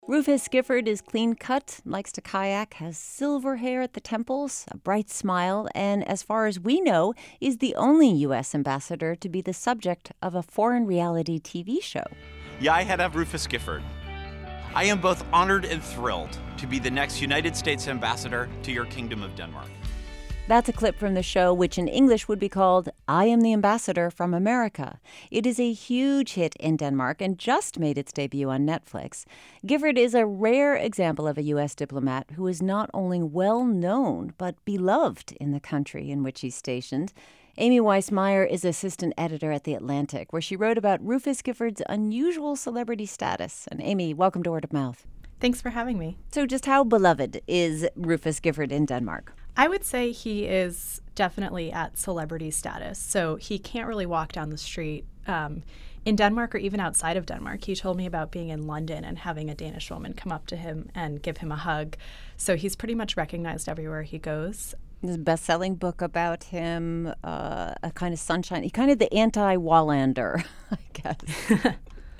Rufus Gifford is clean-cut, likes to kayak, has silver hair at the temples, a bright smile, and as far as we know, is the only U.S. ambassador to be the subject of a foreign reality TV show. Ja, I have Rufus Gifford. I am both honored and thrilled to be the next United States ambassador to your Kingdom of Denmark. That's a clip from the show, which in English would be called I Am the Ambassador from America. It is a huge hit in Denmark and just made its debut on Netflix. Gifford is a rare example of a U.S. diplomat who is not only well-known, but beloved in the country in which he's stationed. Amy Weiss-Meyer is assistant editor at The Atlantic, where she wrote about Rufus Gifford's unusual celebrity status. And Amy, welcome to Word of Mouth. Thanks for having me. So just how beloved is Rufus Gifford in Denmark? I would say he is definitely at celebrity status. So he can't really walk down the street in Denmark or even outside of Denmark. He told me about being in London and having a Danish woman come up to him and give him a hug. So he's pretty much recognized everywhere he goes. There's a best-selling book about him, a kind of sunshine. He's kind of the anti-Wallander, I guess.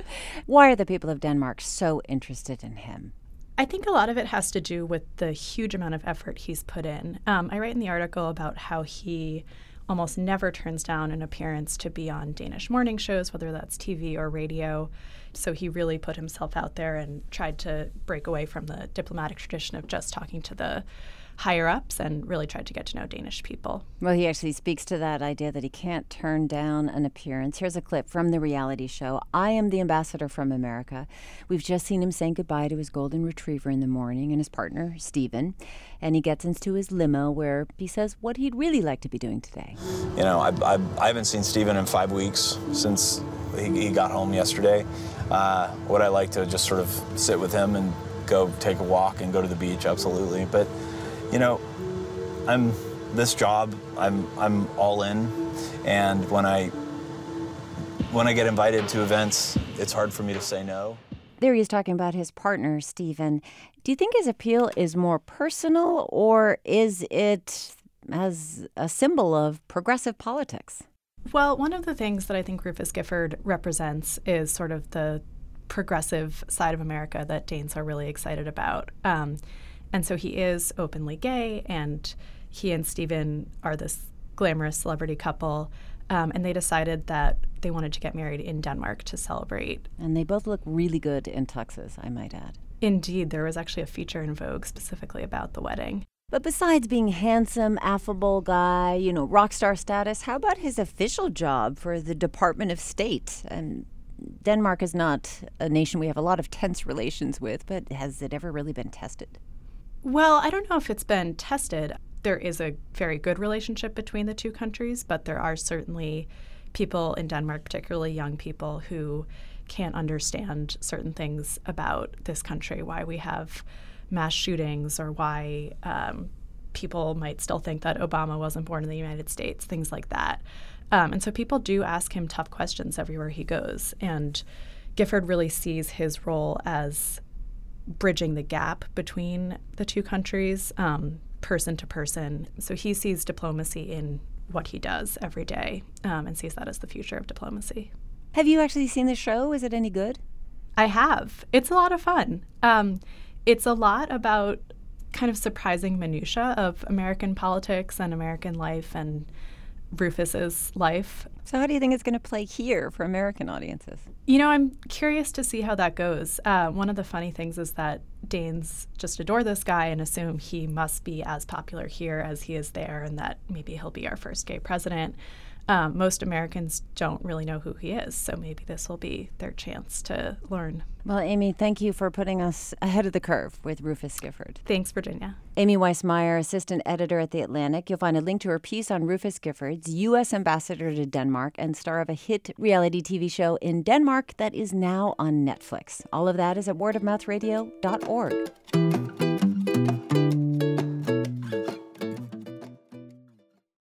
Why are the people of Denmark so interested in him? I think a lot of it has to do with the huge amount of effort he's put in. I write in the article about how he almost never turns down an appearance to be on Danish morning shows, whether that's TV or radio. So he really put himself out there and tried to break away from the diplomatic tradition of just talking to the higher-ups and really tried to get to know Danish people. Well, he actually speaks to that idea that he can't turn down an appearance. Here's a clip from the reality show, I Am the Ambassador from America. We've just seen him saying goodbye to his golden retriever in the morning and his partner, Stephen. And he gets into his limo where he says what he'd really like to be doing today. You know, I haven't seen Stephen in 5 weeks since he got home yesterday. Would I like to just sort of sit with him and go take a walk and go to the beach? Absolutely. But you know, I'm all in, and when I get invited to events, it's hard for me to say no. There he is talking about his partner, Stephen. Do you think his appeal is more personal, or is it as a symbol of progressive politics? Well, one of the things that I think Rufus Gifford represents is sort of the progressive side of America that Danes are really excited about. And so he is openly gay, and he and Stephen are this glamorous celebrity couple, and they decided that they wanted to get married in Denmark to celebrate. And they both look really good in tuxes, I might add. Indeed, there was actually a feature in Vogue specifically about the wedding. But besides being handsome, affable guy, rock star status, how about his official job for the Department of State? And Denmark is not a nation we have a lot of tense relations with, but has it ever really been tested? Well, I don't know if it's been tested. There is a very good relationship between the two countries, but there are certainly people in Denmark, particularly young people, who can't understand certain things about this country, why we have mass shootings or why people might still think that Obama wasn't born in the United States, things like that. And so people do ask him tough questions everywhere he goes. And Gifford really sees his role as bridging the gap between the two countries, person to person. So he sees diplomacy in what he does every day and sees that as the future of diplomacy. Have you actually seen the show? Is it any good? I have. It's a lot of fun. It's a lot about kind of surprising minutia of American politics and American life and Rufus's life. So how do you think it's going to play here for American audiences? I'm curious to see how that goes. One of the funny things is that Danes just adore this guy and assume he must be as popular here as he is there, and that maybe he'll be our first gay president. Most Americans don't really know who he is, so maybe this will be their chance to learn. Well, Amy, thank you for putting us ahead of the curve with Rufus Gifford. Thanks, Virginia. Amy Weiss-Meyer, assistant editor at The Atlantic. You'll find a link to her piece on Rufus Gifford's U.S. ambassador to Denmark and star of a hit reality TV show in Denmark that is now on Netflix. All of that is at wordofmouthradio.org.